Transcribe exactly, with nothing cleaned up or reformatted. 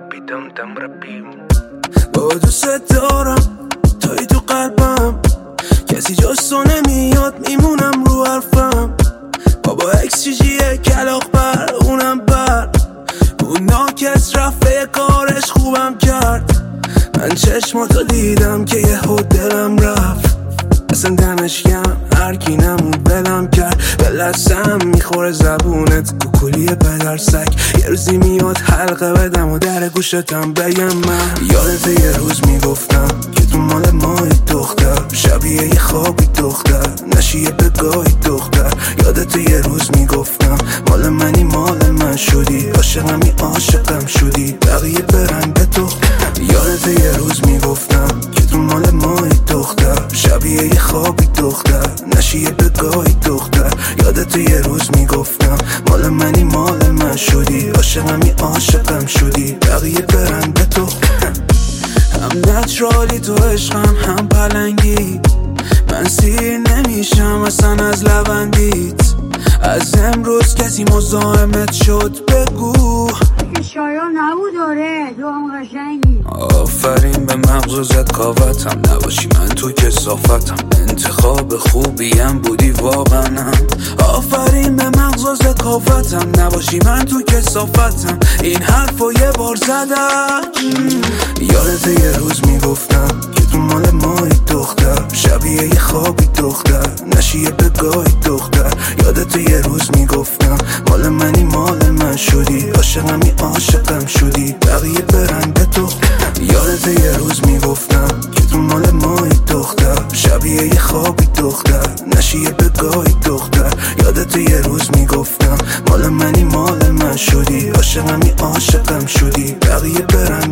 ربی دم دم ربی. بابا دوست دارم توی تو قلبم، کسی جز تو نمیاد میمونم رو حرفم. بابا اکس چی جیه کلاق بر اونم بر اون ناکس رفته کارش خوبم کرد. من چشماتو دیدم که یه خود دلم رفت، اصلا دمش گرم هرکی نمود بلم کرد. به لسم میخوره زبونت کوکولی پدر سگ. یه روزی میاد حلقه بدم و در گوشتم بگم من یادت یه روز میگفتم که تو مال مای دختر، شبیه یه خوابی دختر، نشیه بگاهی دختر. یادت یه روز میگفتم مال منی مال من شدی، عاشقمی عاشقم شدی بقیه برن به تو. یادت یه روز میگفتم که تو مال مای دختر، شبیه یه خوابی دختر، نشیه بگاهی دختر. یادت یه روز میگفتم مال منی مال من شدی، عاشقمی عاشقم شدی بقیه برن به تو. هم نچرالی تو عشقم هم پلنگی، من سیر نمیشم اصلا از لبندیت. از امروز کسی مزاحمت شد بگو شایان نبود. داره تو هم قشنگی. آفرین به مغزت کاوتم، نباشی من تو کثافتم. انتخاب خوبیم بودی واقعا. آفرین به مغزت کاوتم، نباشی من تو کثافتم. این حرفو یه بار زدم. یادت یه روز میگفتم که تو مال مای دختر، شبیه یه خوابی دختر، نشیه بگاهی دختر. یادت یه روز میگفتم مال منی مال من شدی، عاشقمی عاشقم شدی بقیه برن به تو. یادت یه روز میگفتم که تو مال مای دختر، شبیه یه خوابی دختر، نشیه بگاهی دختر. یادت یه روز میگفتم مال منی مال من شدی، عاشقمی عاشقم شدی بقیه برن